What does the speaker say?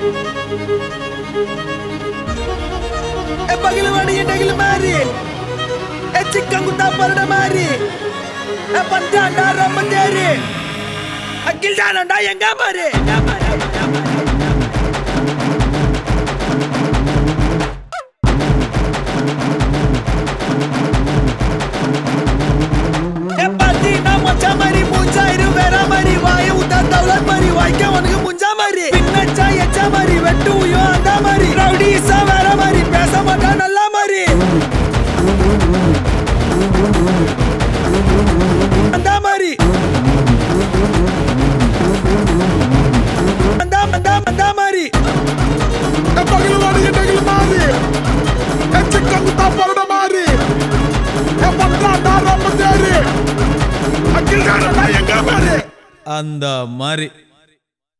பகிலவாடி எட்டைகள் மாறி சிக்கங்குத்தா பரட மாறி பந்தாண்டா ரொம்ப தேரி அக்கில் தானண்டா எங்க பாரு அந்த மாதிரி